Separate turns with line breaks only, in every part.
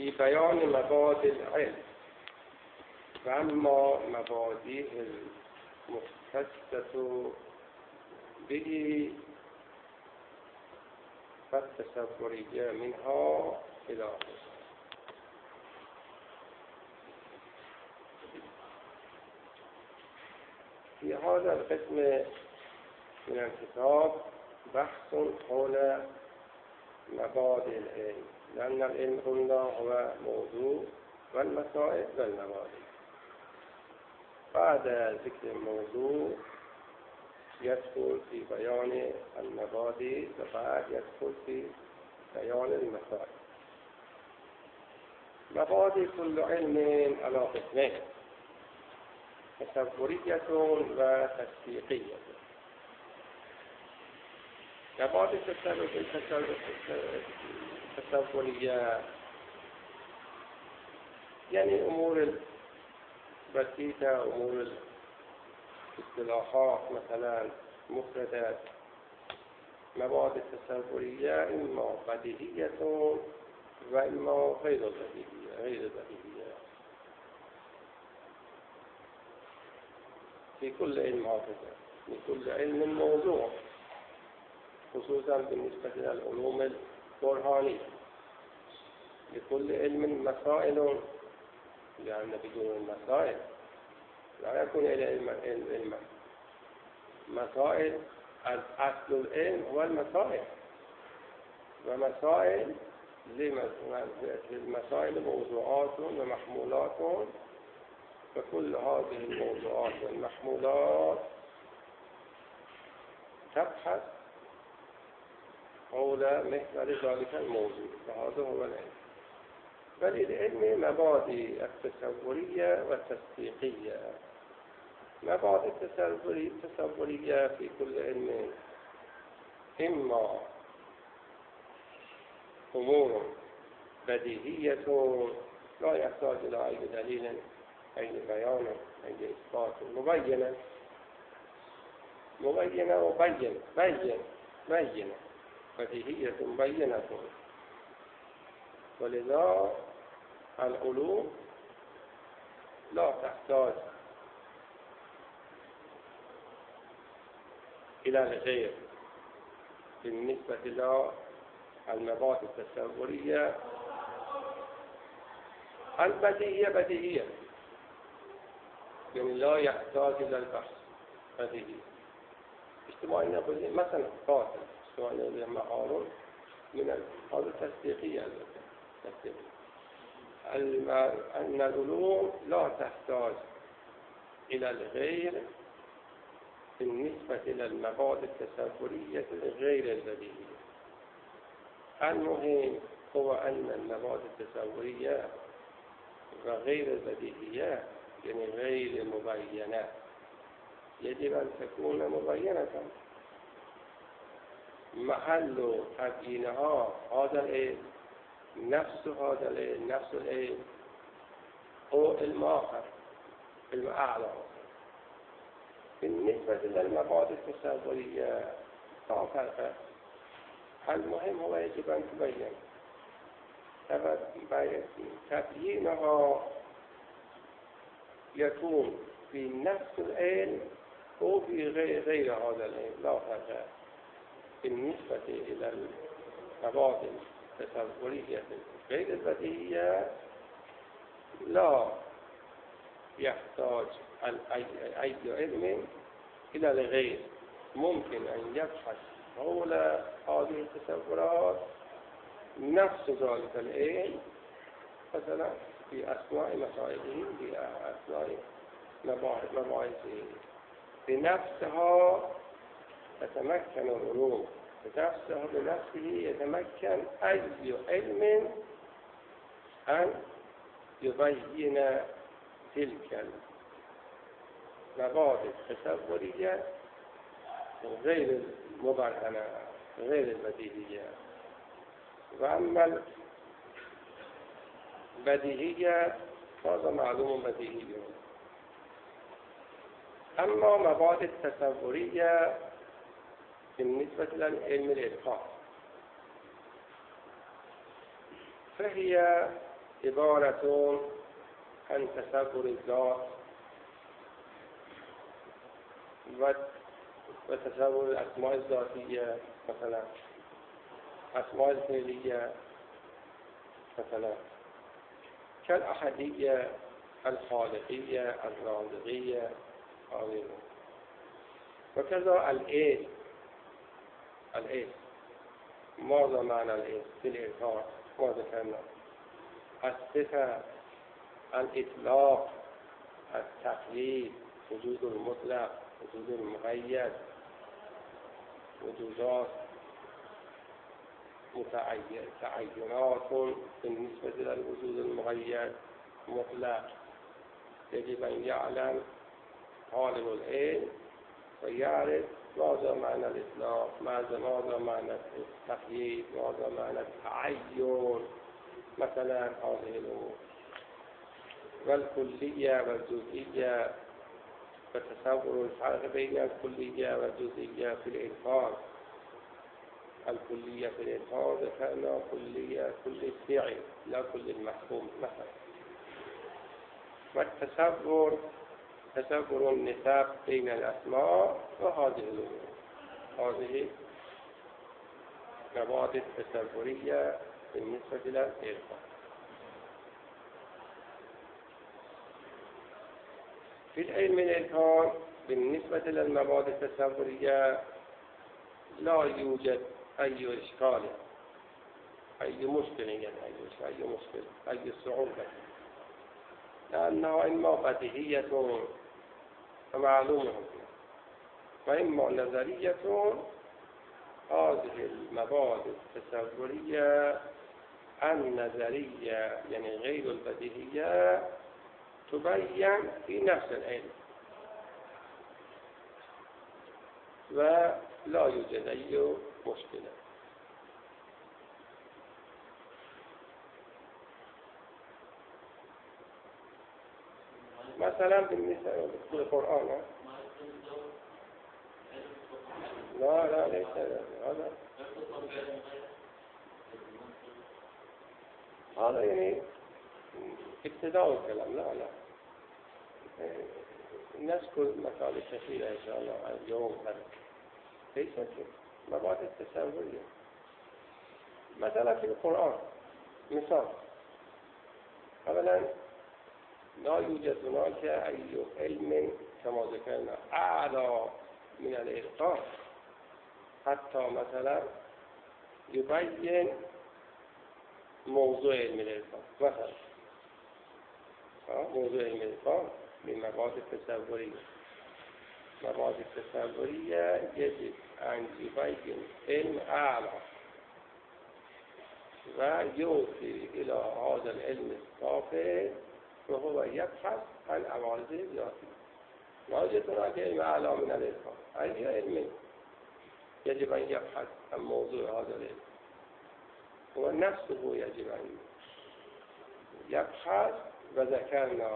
في بيان مبادئ العلم، وأما مبادئ المختصة به فالتصورية منها إلى آخره. في هذا القسم من الكتاب بحث حول مبادئ العلم، لأن العلم قلنا هو موضوع والمسائل والمبادئ. بعد ذكر الموضوع يدخل في بيان المبادئ، وبعد يدخل في بيان المسائل. مبادئ كل علم على قسمين: تصورية وتصديقية. مبادئ التصورية يعني أمور بسيطة، أمور الاصطلاحات مثلا مفردات. مبادئ التصورية إما بديهية وإما غير بديهية. في كل علم هكذا، في كل علم موضوع، خصوصا بالنسبة إلى العلوم البرهانية. لكل علم مسائل، لأن بدون المسائل لا يكون علم. مسائل، أصل العلم هو المسائل، ومسائل للمسائل موضوعات ومحمولات، فكل هذه الموضوعات والمحمولات تبحث حول محور ذلك الموضوع، فهذا هو العلم. فللعلم مبادئ التصورية والتصديقية. مبادئ التصورية في كل علم إما أمور بديهية لا يحتاج إلى أي دليل، أي بيان، أي إثبات، مبينة بديهية مبينة. ولذا العلوم لا تحتاج إلى الغير. بالنسبة إلى المبادئ التصورية البديهية يعني لا يحتاج إلى البحث، بديهية. اجتماعي نقول مثلا قاتل، اجتماعي نقول معارض من هذا التصديقية. أن العلوم لا تحتاج إلى الغير بالنسبة إلى المبادئ التصورية غير البديهية. المهم هو أن المبادئ التصورية وغير البديهية يعني غير مبينة، يجب أن تكون مبينة. محل تبيينها هذا العلم، نفس هذا العلم، نفس العلم هو علم آخر، علم أعلى. بالنسبة للمبادئ التصورية لا فرق. المهم هو يجب أن تبين. تبيينها يكون في نفس العلم أو في غير هذا العلم، لا فرق. بالنسبة إلى المبادئ التصورية غير البديهية لا يحتاج أي علم إلى الغير. ممكن أن يبحث حول هذه التصورات نفس ذلك العلم، مثلا في أثناء مسائله، في أثناء مباحثه. بنفسها تتمكن العلوم، بنفسه يتمكن أي علم أن يبين تلك المبادئ التصورية غير المبرهنة، غير البديهية. وأما البديهية هذا معلوم بديهي. أما مبادئ التصورية بالنسبة للعلم الإتقان فهي عبارة عن تصور الذات و تصور الأسماء الذاتية مثلا أسماء الفعلية مثلا كالأحدية الخالقية الرازقية آمين. وكذا الاسم ماذا معنى الاسم في الإظهار ما ذكرنا الصفة الإطلاق التقييد وجود المطلق وجود المقيد وجودات تعينات بالنسبة إلى الوجود المقيد مطلق يجب أن يعلم طالب العلم ويعرف ماذا معنى الإطلاق ماذا معنى التقييد ماذا معنى التعين مثلا هذه الأمور والكلية والجزئية وتصور الفرق بين الكلية والجزئية في الإظهار الكلية في الإظهار ذكرنا كلية كل الفعل لا كل المحكوم مثلا والتصور تصور النسب بين الأسماء وهذه الأمور هذه مبادئ التصورية بالنسبة إلى الإظهار. في العلم الإظهار بالنسبة للمبادئ التصورية لا يوجد أي إشكال أي مشكلة أي صعوبة لأنها إما بديهية ومعلومة وإما نظرية. هذه المبادئ التصورية النظرية يعني غير البديهية تبين في نفس العلم ولا يوجد أي مشكلة. مثلا بالنسبة للقرآن لا ليس هذا يعني ابتداء الكلام لا نذكر مسائل كثيرة إن شاء الله اليوم ليست مبادئ التصورية. مثلا في القرآن مثال أولا لا يوجد هناك أي علم كما ذكرنا أعلى من الإتقان حتى مثلا يبين موضوع علم الإتقان مثلا موضوع علم الإتقان من مبادئ التصورية. مبادئ التصورية يجب أن يبين علم أعلى ويوصل إلى هذا العلم الصافي وهو يبحث عن عوارض ذاتية. لا يوجد هناك علم أعلى من الإتقان. أي علم يجب أن يبحث عن موضوع هذا العلم ونفسه يجب أن يبحث. وذكرنا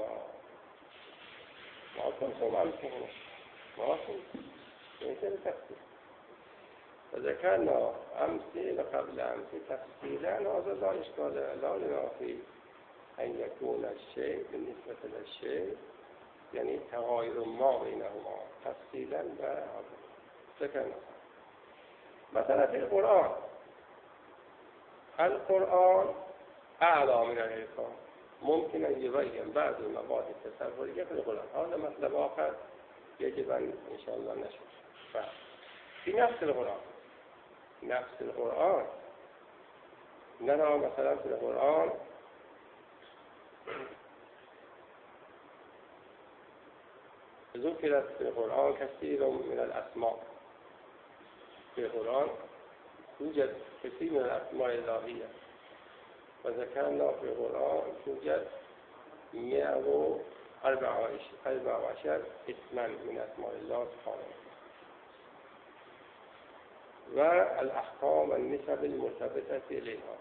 ما كنتم أمسكنا ما كنتم يمكن تفسير وذكرنا أمثلة قبل أمثلة تفسيرا هذا لا إشكال لا ينافي أن يكون الشيء بالنسبة للشيء يعني تغاير ما بينهما تفصيلا ذكرنا. مثلا في القرآن أعلى من الإتقان ممكن أن يبين بعض المبادئ التصورية في القرآن. هذا مطلب آخر يجب أن إن شاء الله نشوف. في نفس القرآن نرى مثلا في القرآن ذكرت في القرآن كثير من الأسماء. في القرآن يوجد كثير من الأسماء الإلهية وذكرنا في القرآن يوجد 114 اسما من أسماء الله سبحانه والأحكام النسب المرتبطة إليها.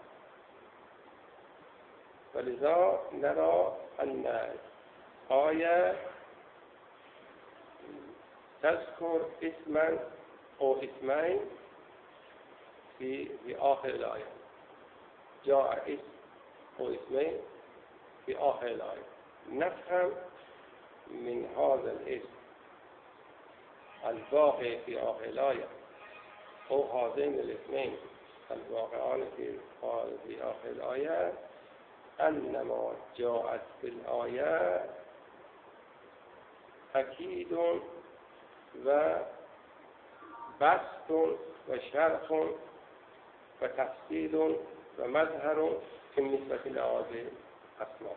ولذا نرى أن آية تذكر اسما أو اسمين في آخر الآية. جاء اسم أو اسمين في آخر الآية نفهم من هذا الاسم الواقع في آخر الآية أو هذين الاسمين الواقعان في آخر الآية أنما جاءت في الآية أكيد وبسط وشرح وتفصيل ومظهر بالنسبة لهذه الأسماء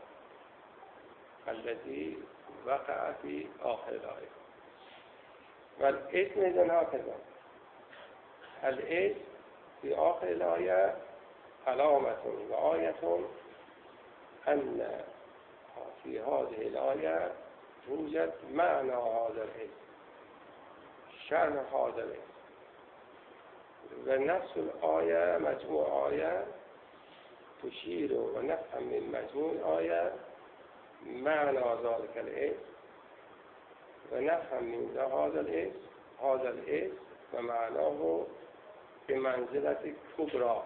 التي وقع في آخر الآية. والاسم إذن هكذا الاسم في آخر الآية علامة وآية أن في هذه الآية توجد معنى هذا الاسم شرح هذا الاسم ونفس الآية مجموع آية تشير ونفهم من مجموع الآية معنى ذلك الاسم ونفهم من هذا الاسم ومعناه بمنزلة كبرى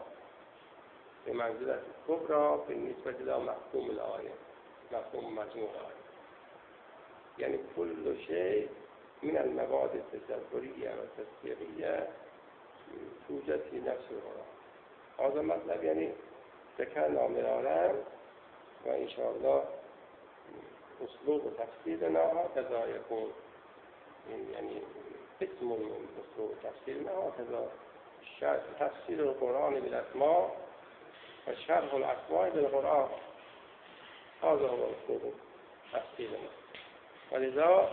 بالنسبة إلى مفهوم الآية مفهوم مجموع الآية. يعني كل شيء من المواد التصورية والتصديقية توجد في نفس القرآن. هذا مطلب يعني ذكرنا مرارا وإن شاء الله أسلوب تفسيرنا هكذا يكون يعني اسم من أسلوب تفسيرنا هكذا تفسير القرآن بالأسماء وشرح الأسماء بالقرآن هذا هو أسلوب تفسيرنا. ولذا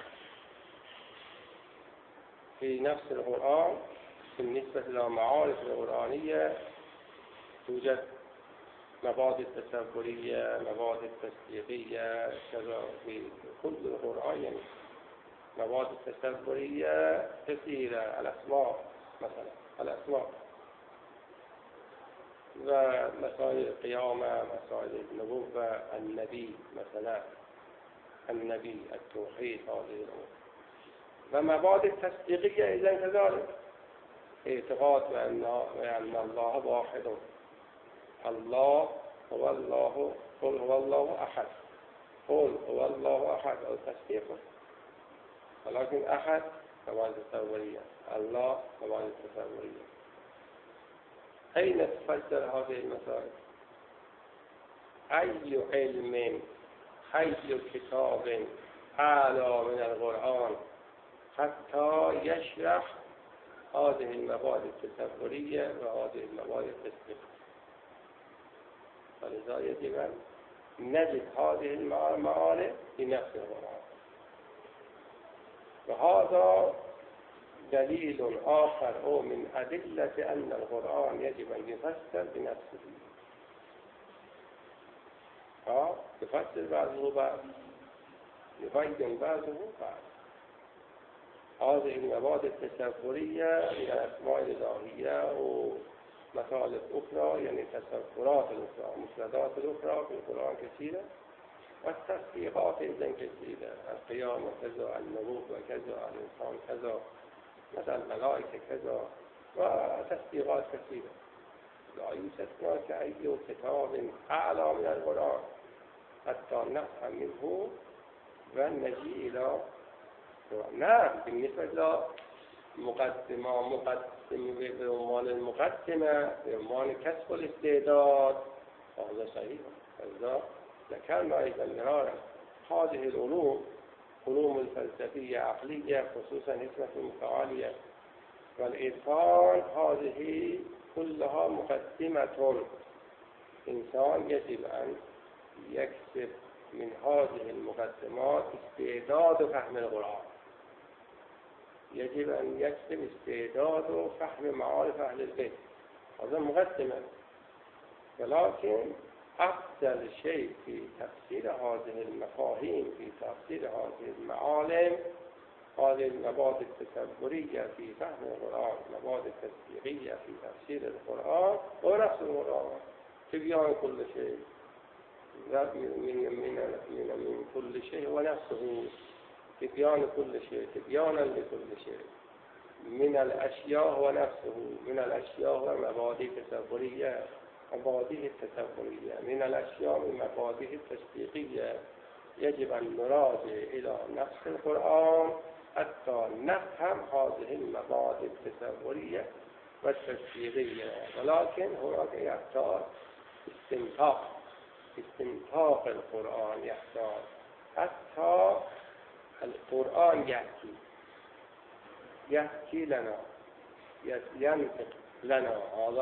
في نفس القرآن بالنسبة إلى معارف القرآنية توجد مبادئ التصورية مبادئ التصديقية كذا في كل القرآن. يعني مبادئ التصورية كثيرة الأسماء مثلا الأسماء ومسائل القيامة مسائل النبوة النبي مثلا النبي التوحيد هذه الأمور. ومبادئ التصديقية إذن كذلك اعتقاد بأن الله واحد الله هو الله قل هو الله أحد قل هو الله أحد أو تصديقه ولكن أحد مبادئ تصورية الله مبادئ تصورية. أين تفسر هذه المسائل؟ أي علم أي كتاب أعلى من القرآن حتى يشرح هذه المبادئ التصورية وهذه المبادئ التصديقية. ولذا يجب أن نجد هذه المعارف في نفس القرآن. وهذا دليل آخر أو من أدلة أن القرآن يجب أن يفسر بنفسه. يفسر بعضه بعض يبين بعضه بعض. هذه المبادئ التصورية من الأسماء الإلهية ومطالب أخرى يعني تصورات الأخرى مفردات الأخرى في القرآن كثيرة والتصديقات إذن كثيرة القيامة كذا النبوة كذا الإنسان كذا مثل الملائكة كذا وتصديقات كثيرة. لا يوجد هناك أي كتاب أعلى من القرآن حتى نفهم منه ونجي إلى نعم. بالنسبة إلى مقدمة بعنوان المقدمة بعنوان كسب الاستعداد هذا صحيح. هذا ذكرنا أيضا مرارا هذه العلوم علوم الفلسفية عقلية خصوصا حكمة المتعالية والإرفان هذه كلها مقدمة. إنسان يجب أن يكسب من هذه المقدمات استعداد فهم القرآن. يجب أن يكسب استعداد فهم معارف أهل البيت هذا مقدمة. ولكن أفضل شيء في تفسير هذه المفاهيم في تفسير هذه المعالم هذه المبادئ التصورية في فهم القرآن مبادئ تصديقية في تفسير القرآن ونفس القرآن تبيان كل شيء من كل شيء ونفسه تبيان كل شيء تبيانا لكل شيء من الأشياء ونفسه من الأشياء ومبادئ تصورية مبادئ تصورية من الأشياء مبادئ تصديقية يجب أن نراجع إلى نفس القرآن حتى نفهم هذه المبادئ التصورية والتصديقية، ولكن هناك يحتاج استنطاق القرآن، يحتاج حتى القرآن يحكي لنا، ينطق لنا.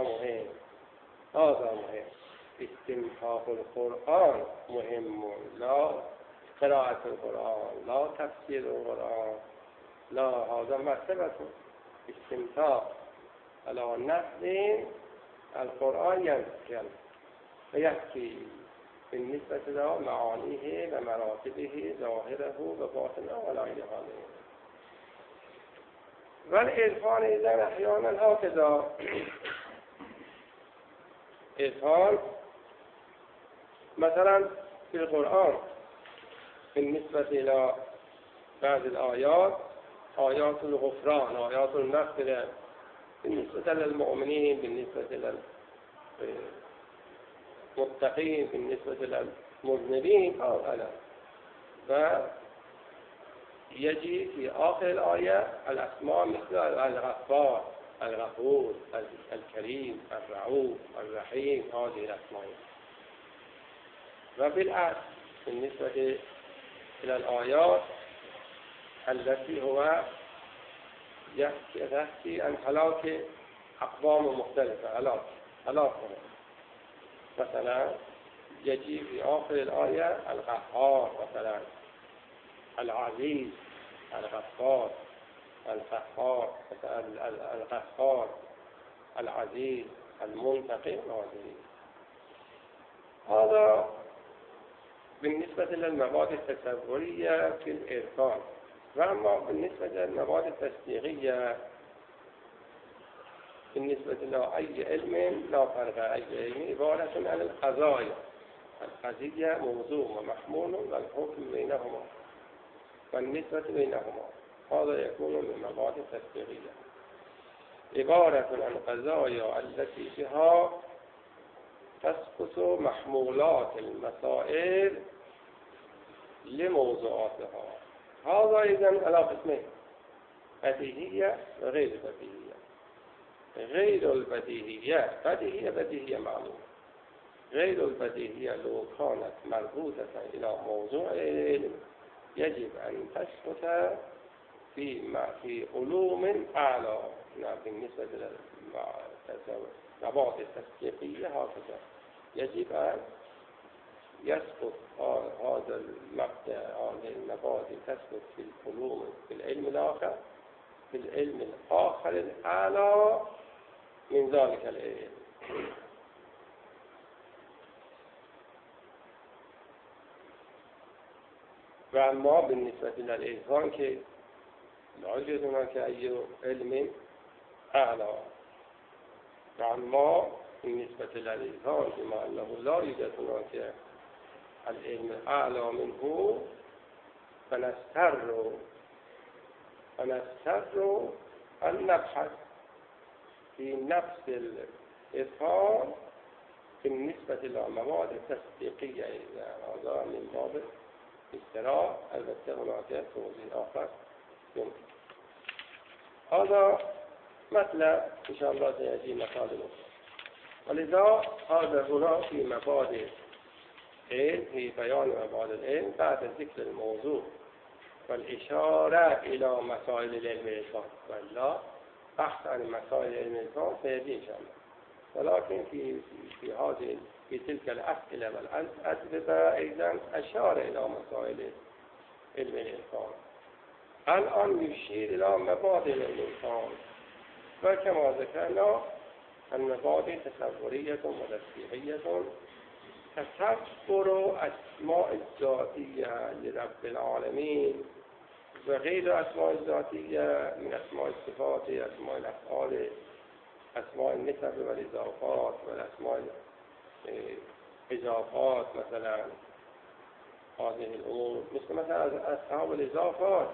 هذا مهم. استنطاق القرآن مهم، لا قراءة القرآن، لا تفسير القرآن، لا، هذا مرتبة استنطاق على نحو القرآن ينطق ويحكي بالنسبة إلى معانيه ومراتبه ظاهره وباطنه ولا غير ذلك. والإرفان إذن أحيانا هكذا، إرفان مثلا في القرآن بالنسبة إلى بعض الآيات، آيات الغفران، آيات المغفرة، بالنسبة للمؤمنين، بالنسبة للمتقين، بالنسبة للمذنبين، هذا. ويجي في آخر الآية الأسماء مثل الغفار، الغفور، الكريم، الرؤوف، الرحيم، هذه الأسماء. وبالعكس بالنسبة إلى الآيات التي هو يحكي عن هلاك أقوام مختلفة، هلاك مثلا يجي في آخر الآية القهار، مثلا العزيز، الغفار، القهار، القهار، العزيز، المنتقم. هذا بالنسبة للمبادئ التصورية في الإرفان. وأما بالنسبة للمبادئ التصديقية بالنسبة لأي علم، لا فرق، أي علم عبارة عن القضايا، القضية موضوع ومحمول والحكم بينهما والنسبة بينهما، هذا يكون من مبادئ التصديقية، عبارة عن القضايا التي بها تسقط محمولات المسائل لموضوعاتها. هذا إذن على قسمين: بديهية وغير بديهية. غير البديهية، بديهية معلومة. غير البديهية لو كانت مربوطة إلى موضوع العلم يجب أن تسقط في علوم أعلى. بالنسبة للمبادئ التصديقية هكذا يجب أن يسقط هذا المبدأ، هذه المبادئ تسقط في العلوم، في العلم الآخر، في العلم الآخر الأعلى من ذلك العلم. وأما بالنسبة للإنسان که لا يوجد هناك أي علم أعلى، وأما بالنسبة للإنسان بما أنه لا يوجد هناك العلم الأعلى منه، فنستر أن نبحث في نفس الإرفان بالنسبة للمواد التصديقية. هذا من باب استراء، البته هناك توضيح آخر يمكن. هذا مطلب إن شاء الله سيأتي مقال أخرى. ولذا هذا هنا في مبادئ العلم، في بيان مبادئ العلم بعد ذكر الموضوع والإشارة إلى مسائل العلم الإنسان، ولا بحث عن مسائل العلم الإنسان سيأتي إن شاء الله. ولكن في تلك الأسئلة والأجوبة أيضا أشار إلى مسائل علم الإنسان. الآن يشير إلى مبادئ الإنسان، وكما ذكرنا المبادئ تصورية وتصديقية تذكر أسماء الذاتية لرب العالمين وغير أسماء الذاتية من أسماء الصفات، أسماء الأفعال، أسماء النسب والإضافات، والأسماء الإضافات مثلا هذه الأمور، مثل أصحاب الإضافات،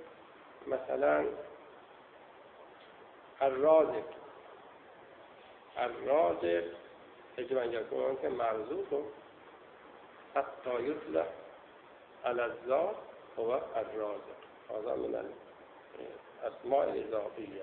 مثلا الرازق، الرازق يجب أن يكون مرزوق حتى يطلق على الذات هو الرازق. هذا من الأسماء الإضافية.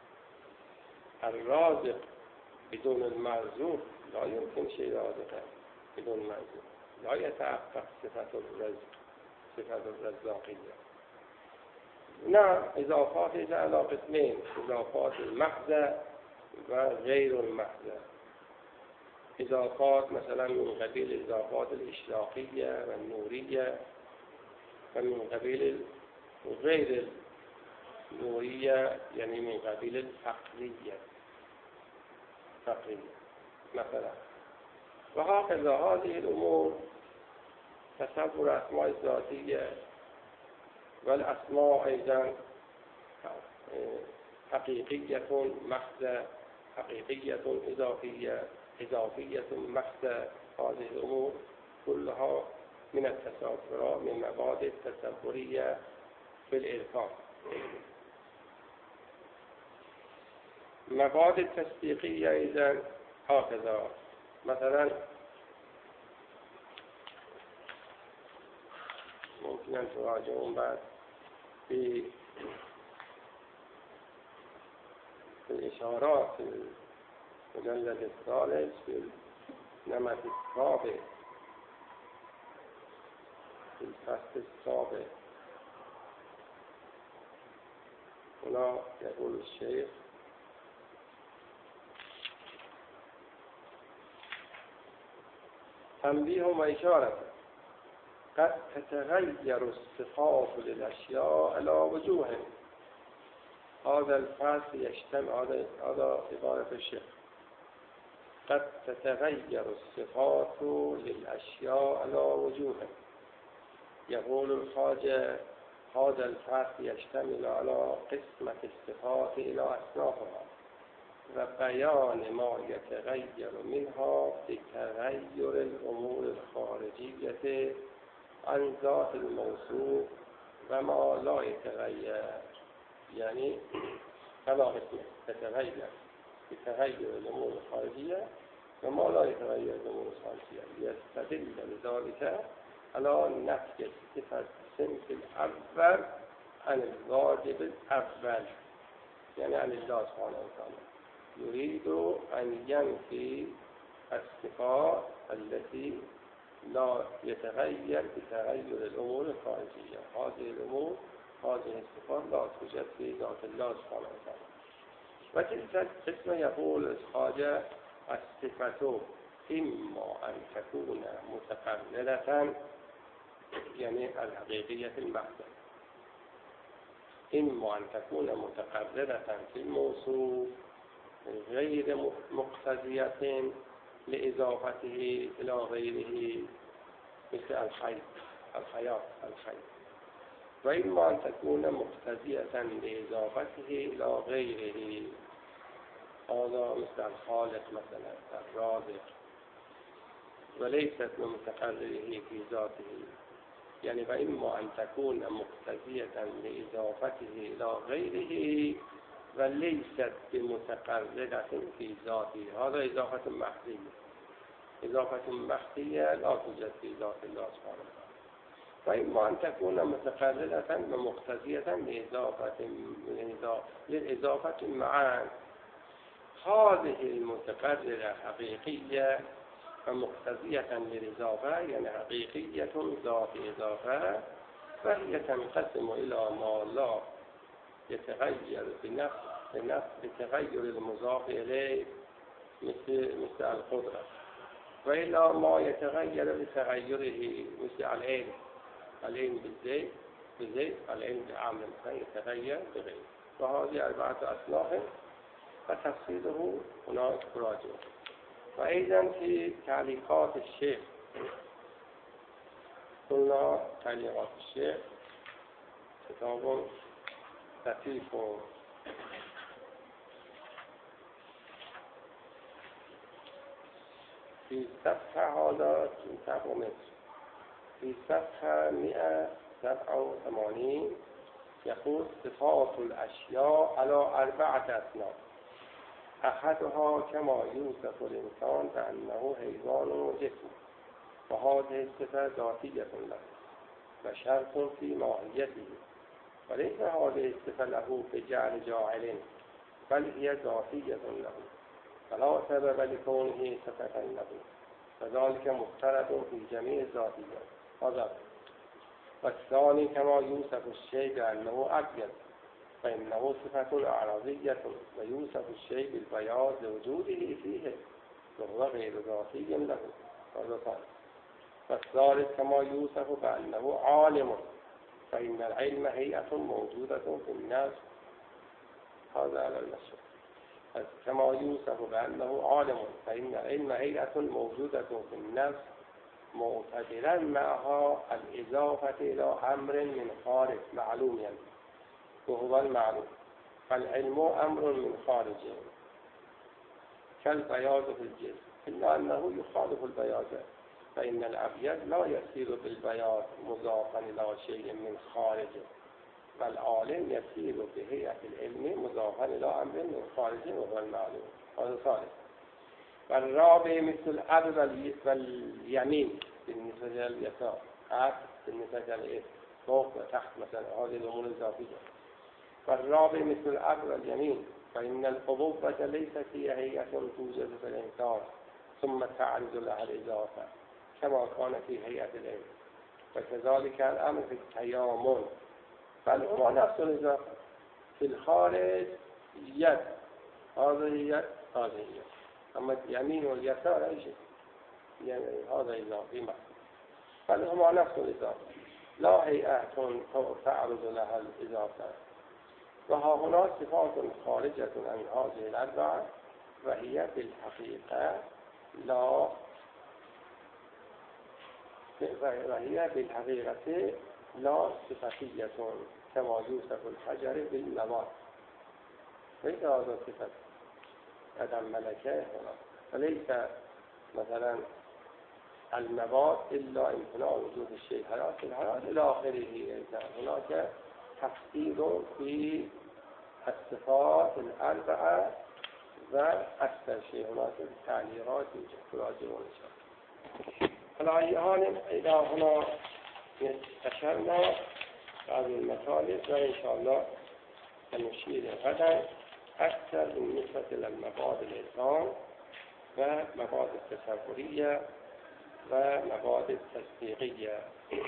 الرازق بدون المرزوق لا يمكن شيء رازقا بدون مرزوق، لا يتحقق صفة الرزق، صفة الرزاقية. نعم إضافات على قسمين: إضافات المحضة وغير المحضة. إضافات مثلا من قبيل الإضافات الإشراقية والنورية، ومن قبيل غير النورية يعني من قبيل الفقرية مثلا. وهكذا هذه الأمور تصور أسماء ذاتية، والأسماء أيضا حقيقية محضة، حقيقية إضافية محضة. هذه الأمور كلها من التصورات، من مبادئ التصورية في الإرفان. مبادئ التصديقية إذن هكذا. مثلا ممكن أن تراجعون بعد في الإشارات في المجلد الثالث في النمط السابع في الفصل السابع. هنا يقول الشيخ: تنبيه وإشارة: قد تتغير الصفات للأشياء على وجوه. هذا الفصل يشتمل، هذا عبارة الشيخ: قد تتغير الصفات للأشياء على وجوه. يقول الخواجة: هذا الفصل يشتمل على قسمة الصفات إلى أصنافها وبيان ما يتغير منها بتغير الأمور الخارجية عن ذات الموصوف وما لا يتغير. يعني هذا قسم تتغير بتغير الأمور الخارجية وما لا يتغير الأمور الخارجية. يستدل لذلك على نفي صفة الصنف الأول عن الواجب الأول، يعني عن الله سبحانه وتعالى. يريد أن ينفي الصفات التي لا يتغير بتغير الأمور الخارجية. هذه الأمور، هذه الصفات لا توجد في ذات الله سبحانه وتعالى. وتلك القسمة يقول الخواجة: الصفة إما أن تكون متقررة، يعني الحقيقية المحضة، إما أن تكون متقررة في الموصوف غير مقتضية لإضافته إلى غيره مثل الحياة. وإما أن تكون مقتضية لإضافته إلى غيره، هذا مثل الخالق مثلا الرازق، وليست من متقرره في ذاته. يعني وإما أن تكون مقتضية لإضافته إلى غيره وليست بمتقررة في ذاته. هذا إضافة محضية. إضافة محضية لا توجد في ذات الله سبحانه وتعالى. وإما أن تكون متقررة ومقتضية للإضافة معا. هذه المتقررة حقيقية ومقتضية للإضافة، يعني حقيقية ذات إضافة، فهي تنقسم إلى ما لا يتغير بتغير المضاف إليه مثل القدرة، وإلى ما يتغير بتغيره مثل العلم بالزيت، العلم بعمل مثلا يتغير بغير. وهذه 4 أصناف وتفصيله هناك راجع. وأيضا في تعليقات الشيخ قلنا تعليقات الشيخ كتاب لطيف في صفحة، هذا كتاب مصر في صفحة 187 يقول: صفات الأشياء على 4 أصناف. أحدها كما يوصف الإنسان بأنه حيوان وجسم، وهذه الصفة ذاتية له وشرط في ماهيته، وليس هذه الصفة له بجعل جاعل، بل هي ذاتية له فلا سبب لكونه صفة له، فذلك مفترض في جميع الذاتيات. هذا. والثاني كما يوصف الشيء بأنه أبيض، فإنه صفة أعراضية، ويوصف الشيء بالبياض لوجوده فيه وهو غير ذاتي له. هذا ثاني. والثالث كما يوصف بأنه عالم، فإن العلم هيئة موجودة في النفس. هذا على المشهور. كما يوصف بأنه عالم، فإن العلم هيئة موجودة في النفس معتبرا معها الإضافة إلى أمر من خارج معلوم، يعني وهو المعلوم، فالعلم أمر من خارج كالبياض في الجسم، إلا أنه يخالف البياض، فإن الأبيض لا يسير بالبياض مضافا إلى شيء من خارج، فالعالم يسير بهيئة العلم مضافا إلى أمر من خارج وهو المعلوم. هذا ثالث. والرابع مثل الأب واليمين بالنسبة لليسار، أب بالنسبة للإثم فوق وتحت مثلا، هذه الأمور الإضافية. والرابع مثل الأب واليمين، فإن الأبوة ليست هي هيئة توجد في الإنسان ثم تعرض لها الإضافة كما كان في هيئة العلم، وكذلك الأمر في التيامن، بل هو نفس الإضافة في الخارج يد، هذا يد هذا يد، أما اليمين واليسار أي شيء، يعني هذا إضافي معه، بل هما نفس الإضافة لا هيئة تعرض لها الإضافة. وها هنا صفات خارجة عن هذه الأربعة، وهي بالحقيقة لا صفتية كما يوصف الحجر بالنبات، ليس هذا صفة عدم ملكة هنا، فليس مثلا النبات إلا امتناع وجود الشيء حياة الحياة إلى آخره. هناك تفصيل في الصفات الأربعة وأكثر شيء هناك التعليقات تراجعون إن شاء الله. على أي حال إلى هنا أشرنا هذه المطالب، وإن شاء الله سنشير غدا أكثر بالنسبة للمبادئ الإنسان ومبادئ التصورية ومبادئ التصديقية.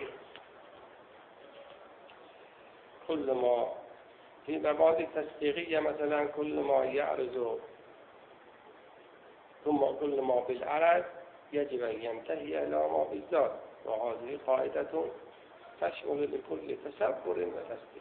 كل ما في مبادئ التصديقية مثلا كل ما يعرض ثم كل ما بالعرض يجب أن ينتهي إلى ما بالذات، وهذه قاعدة تشمل لكل تصور وتصديق.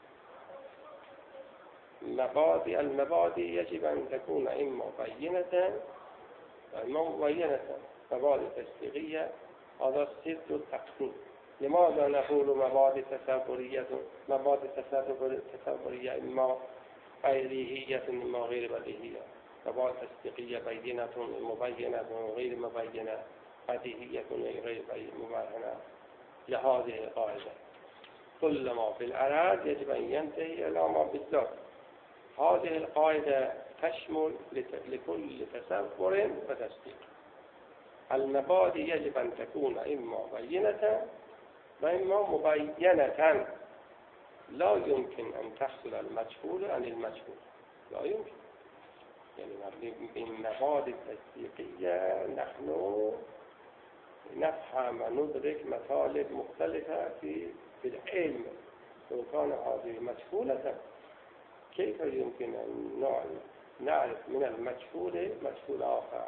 المبادئ يجب أن تكون إما بينة وإما مبينة. مبادئ تصديقية هذا ست التقسيم. لماذا نقول مبادئ تصورية؟ مبادئ تصورية إما بديهية إما غير بديهية، مبادئ تصديقية بينة مبينة غير مبينة، بديهية غير مبينة. لهذه القاعدة كل ما في الأراد يجب أن ينتهي إلى ما بالذات. هذه القاعدة تشمل لكل تصور وتصديق. المبادئ يجب أن تكون إما بينة وإما مبينة. لا يمكن أن تحصل المجهول عن المجهول، لا يمكن. يعني بالمبادئ التصديقية نحن نفهم وندرك مطالب مختلفة في العلم، لو كان هذه مجهولة كيف يمكن أن نعرف من المجهول مجهول آخر؟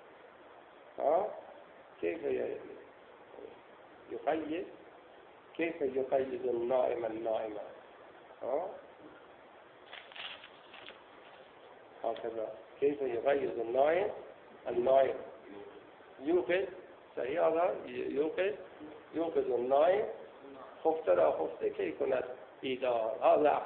كيف يقيد النائم النائمة؟ هكذا كيف يقيد النائم النائم؟ يوقظ سيارة، يوقظ النائم خفته را خفته كي كند بیدار. هذا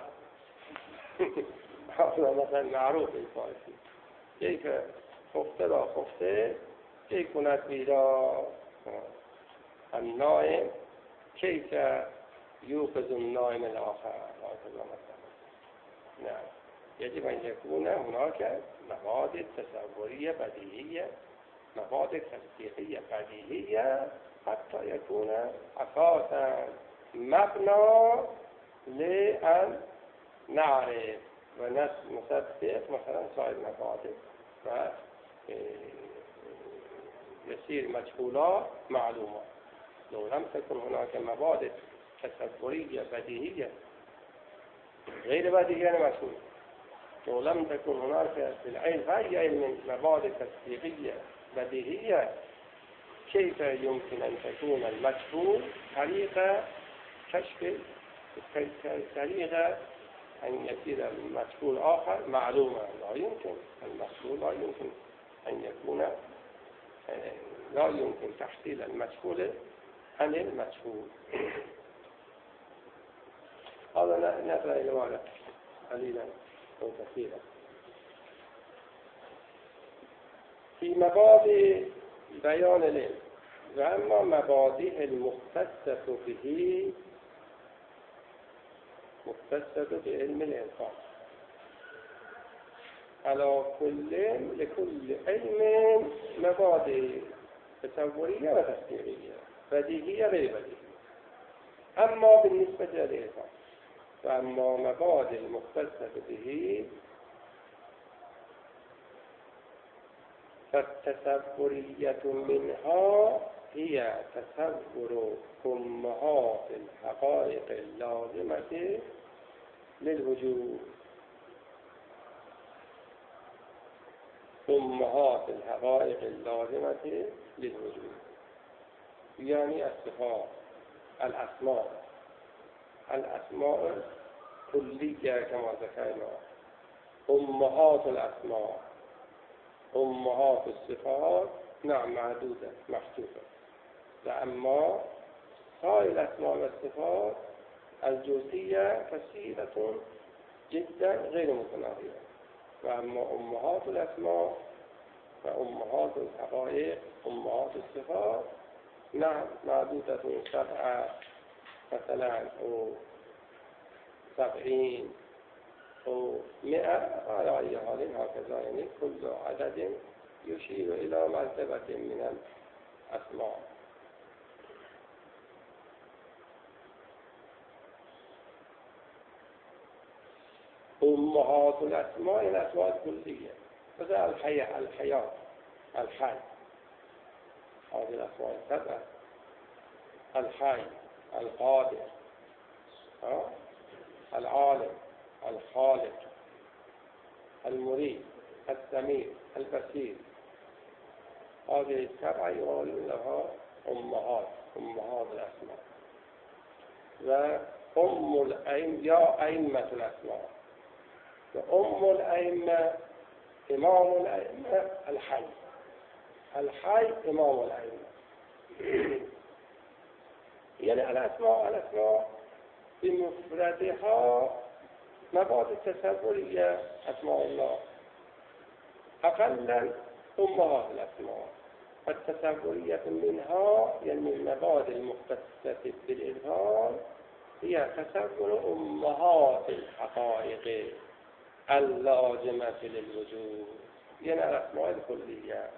مثلا معروف الفارسی. كيف خفته را خفته كي كند بیدار. النائم كيف يوقظ النائم الآخر. هكذا مثلا. نعم. يجب أن يكون هناك مواد تصورية بديهية، مواد تصديقية بديهية، حتى يكون أساسا مبنى لأن نعرف ونصدق مثلا سائر المبادئ و يصير مجهولات معلومات. لو لم تكن هناك مواد تصورية بديهية غير بديهية مجهول، لو لم تكن هناك في العلم أي علم مواد تصديقية بديهية، كيف يمكن أن تكون المجهول طريقة كشف، طريقة أن يصير المجهول آخر معلومة؟ لا يمكن. المجهول لا يمكن أن يكون، لا يمكن تحصيل المجهول عن المجهول. هذا نقرأ إلى وراء قليلا أو كثيرا. في مبادئ بيان العلم، وأما مبادئ المختصة به مختصة بعلم الإنسان على لكل علم مبادئ تصورية وتصديقية بديهية غير بديهية. أما بالنسبة للإنسان فأما مبادئ المختصة به فالتصورية منها هي تصور أمهات الحقائق اللازمة للوجود. أمهات الحقائق اللازمة للوجود يعني الصفات، الأسماء كلية كما ذكرنا، أمهات الأسماء، أمهات الصفات نعم معدودة محدودة. وأما سائر الأسماء والصفات الجزئية كثيرة جدا غير متناهية. وأما أمهات الأسماء وأمهات الحقائق أمهات الصفات نعم معدودة 7 مثلا أو 70 أو 100 على أي حال هكذا، يعني كل عدد يشير إلى مرتبة من الأسماء. أمهات الأسماء الأسماء الكلية مثل الحياة، الحي، هذه الأسماء السبعة. الحي، القادر، العالم، الخالق، المريد، السميع، البصير، هذه السبعة يقولون لها أمهات الأسماء. وأم الأئمة يا أئمة الأسماء، وأم الأئمة إمام الأئمة الحي إمام الأئمة. يعني الأسماء بمفردها مبادئ تصورية أسماء الله، أقلا أمهات الأسماء. التصورية منها يعني المبادئ المختصة بالإظهار هي تصور أمهات الحقائق اللازمة للوجود، يعني الأسماء الكلية.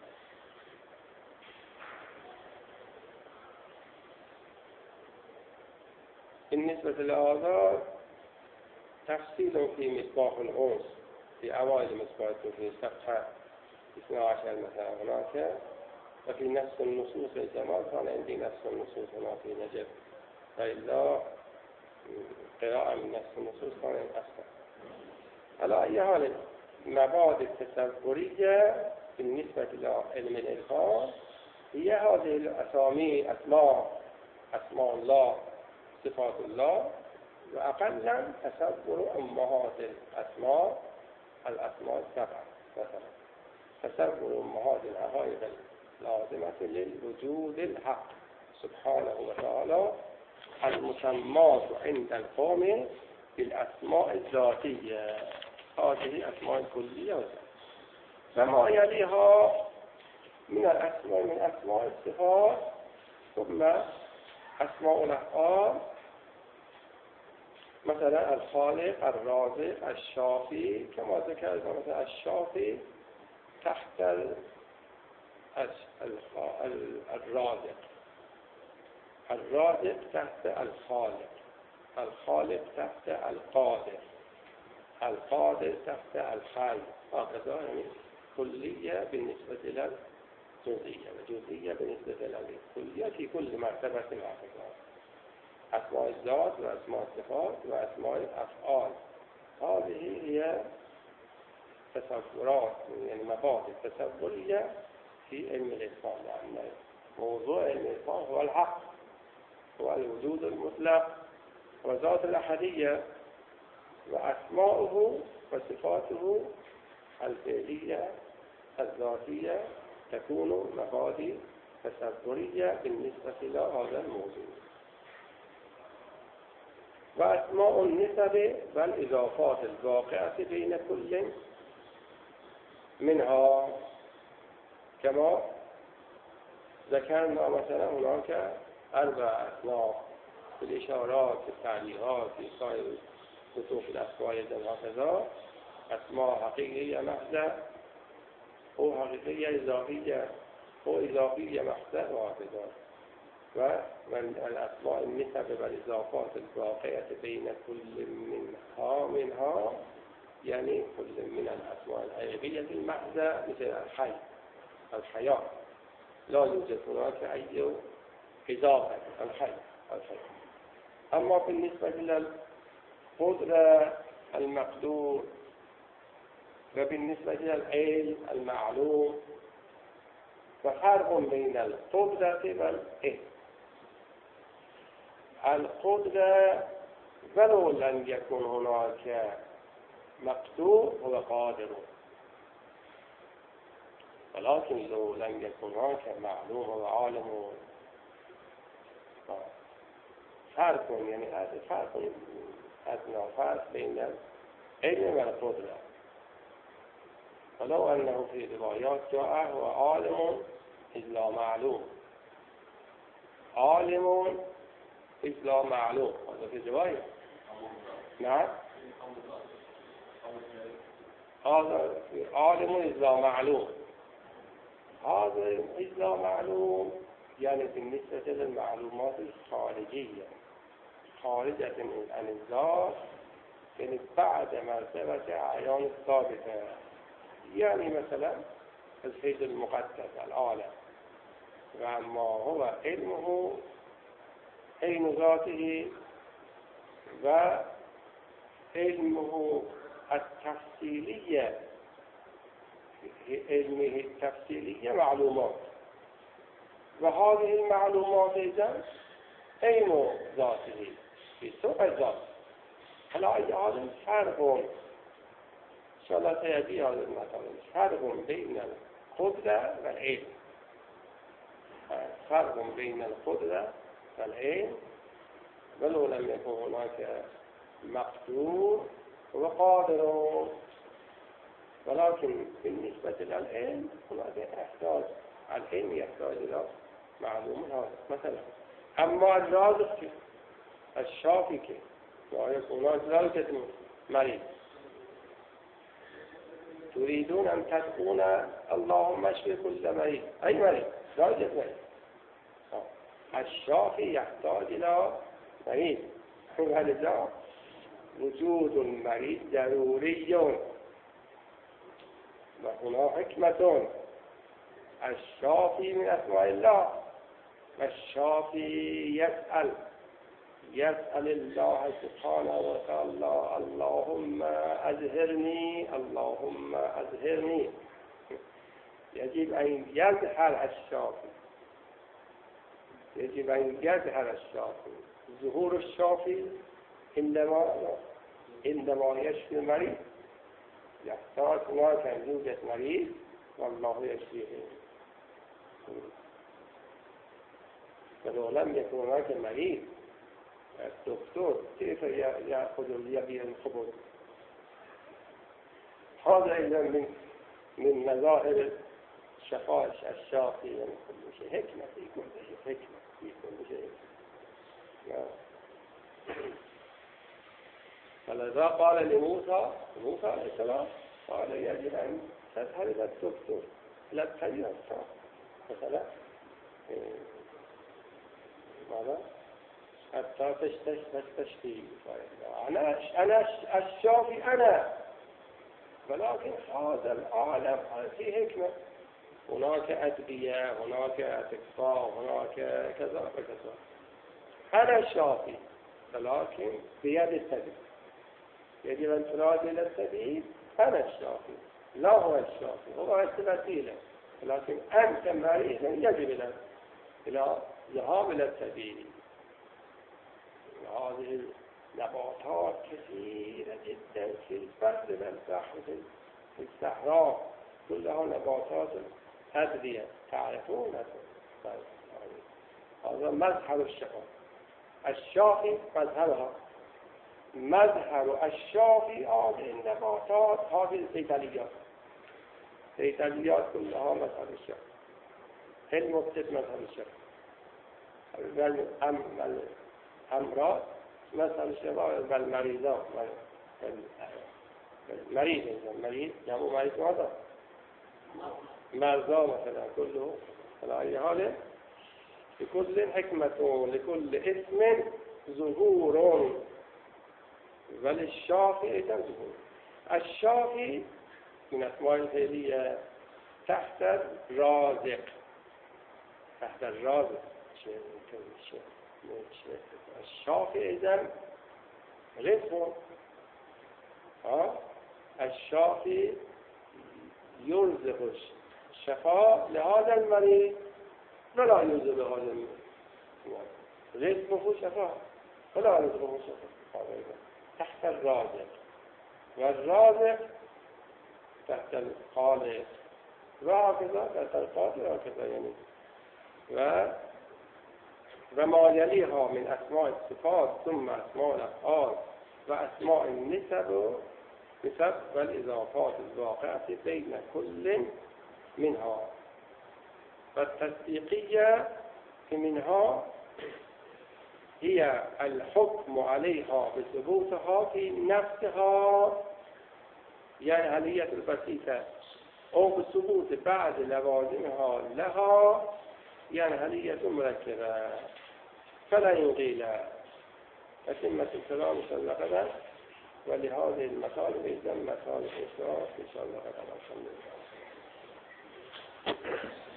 بالنسبة للآثار تفصيل في مصباح الغوث في أوائل مصباح في صفحة 12 مثلا هناك، وفي نفس النصوص الجمال كان عندي نفس النصوص هناك في نجف، فإلا قراءة من نفس النصوص كان أفضل. على أي حال مبادئ التصورية بالنسبة لعلم الإلحاد هي هذه الأسامي، أسماء الله، صفات الله، وأقلا تصور أمهات الأسماء السبعة مثلا تصور أمهات الحقائق اللازمة للوجود الحق سبحانه وتعالى المسمات عند القوم بالأسماء الذاتية. هذه أسماء كلية. فما يليها من الأسماء من أسماء الصفات ثم أسماء الأفعال مثلا الخالق، الرازق، الشافي كما ذكرنا. مثلا الشافي تحت الرازق، الرازق تحت الخالق، الخالق تحت القادر، القادر تحت الحي، هكذا. يعني كلية بالنسبة إلى الجزئية وجزئية بالنسبة إلى الكلية في كل مرتبة هكذا. أسماء الذات وأسماء الصفات وأسماء الأفعال، هذه هي تصورات، يعني مبادئ تصورية في علم الإرفان. يعني موضوع علم الإرفان هو الحق، هو الوجود المطلق وذات الأحدية، وأسماؤه وصفاته الفعلية الذاتية تكون مبادئ تصورية بالنسبة إلى هذا الموضوع. وأسماء النسب والإضافات الواقعة بين كل منها كما ذكرنا. مثلا هناك 4 أسماء في الإشارات، في التعليقات، في سائر كتب الأسماء هكذا. أسماء حقيقية محضة أو حقيقية إضافية أو إضافية محضة وهكذا. ومن الأسماء النسب والإضافات الواقعة بين كل منها يعني كل من الأسماء الحقيقية المحضة مثل الحي، الحياة، لا يوجد هناك أي إضافة، الحي. أما بالنسبة إلى القدرة المقدور وبالنسبة إلى العلم المعلوم، ففرق بين القدرة والعلم. القدرة ولو لم يكن هناك مقدور هو قادر، ولكن لو لم يكن هناك معلوم وعالم فرق، يعني هذا فرق أدنى فرق بين العلم والقدرة. ولو أنه في روايات جاء هو عالم إذ لا معلوم، عالم إذ لا معلوم، هذا في رواية. نعم، هذا عالم إذ لا معلوم، هذا إذ لا معلوم يعني بالنسبة للمعلومات الخارجية، خارجة عن الذات، يعني بعد مرتبة أعيان الثابتة. يعني مثلا الحيز المقدس العالم، وأما هو علمه عين ذاته وعلمه التفصيلية، علمه التفصيلية معلومات، وهذه المعلومات إذن عين ذاته في سوء الذات. هلا هذا فرق، إن شاء الله سيأتي هذا المثال، فرق بين القدرة والعلم، فرق بين القدرة والعلم. ولو لم يكن هناك مقدور وقادر، ولكن بالنسبة للعلم هناك احتاج، العلم يحتاج إلى معلوم هذا مثلا. أما الرازق الشافي لا يكون ذلك مريض، تريدون أن تكون اللهم اشف كل مريض، أي مريض؟ ذلك مريض. الشافي يحتاج إلى مريض، ولذا وجود المريض ضروري، وهنا حكمة. الشافي من أسماء الله، الشافي يسأل الله سبحانه وتعالى اللهم أزهرني، اللهم أزهرني. يجب أن يظهر الشافي، يجب أن يظهر الشافي. ظهور الشافي عندما يشفي المريض، يحتاج هناك أن يوجد مريض والله يشفيه. ولو لم يكن هناك مريض، الدكتور كيف يأخذ اليبيع الخبز؟ هذا أيضا من مظاهر الشفاء الشافي، يعني كل شيء حكمة في كل شيء، حكمة في كل شيء. فلذا قال لموسى عليه السلام قال يجب أن تذهب إلى الدكتور إلى الطبيب مثلا ماذا؟ حتى تشتهي أنا الشافي أنا، ولكن هذا العالم فيه حكمة، هناك أدوية، هناك أطباء، هناك كذا وكذا. أنا الشافي ولكن بيد الطبيب، يجب أن تراجع إلى الطبيب. أنا الشافي لا هو الشافي، هو الوسيلة، ولكن أنت مريض يجب إلى ذهاب إلى الطبيب. هذه النباتات كثيرة جدا في البر والبحر في الصحراء، كلها نباتات أدوية تعرفون. هذا مظهر الشفاء. الشافي مظهرها، مظهر الشافي هذه النباتات، هذه الصيدليات كلها مظهر الشفاء. علم الطب مظهر الشفاء. الأمراض مثل الشفاء والمريضات، المريض يعني مريض ماذا؟ مرضى مثلا كله على أي حال. لكل حكمة لكل اسم ظهور، وللشافي أيضا ظهور. الشافي من أسماء الفعلية تحت الرازق. تحت الرازق الشافي أيضا رزق. الشافي يرزق الشفاء لهذا المريض ولا يرزق لهذا المريض. رزقه شفاء ولا رزقه شفاء. تحت الرازق، والرازق تحت الخالق، وهكذا تحت القادر وهكذا يعني. وما يليها من أسماء الصفات ثم أسماء الأفعال وأسماء النسب والإضافات الواقعة بين كل منها. فالتصديقية منها هي الحكم عليها بثبوتها في نفسها، يعني هلية البسيطة، أو بثبوت بعض لوازمها لها، يعني هلية مركبة. فلا يقيل أتمة الكلام إن شاء الله غدا، ولهذه المطالب إذن مطالب إشراف إن شاء الله غدا.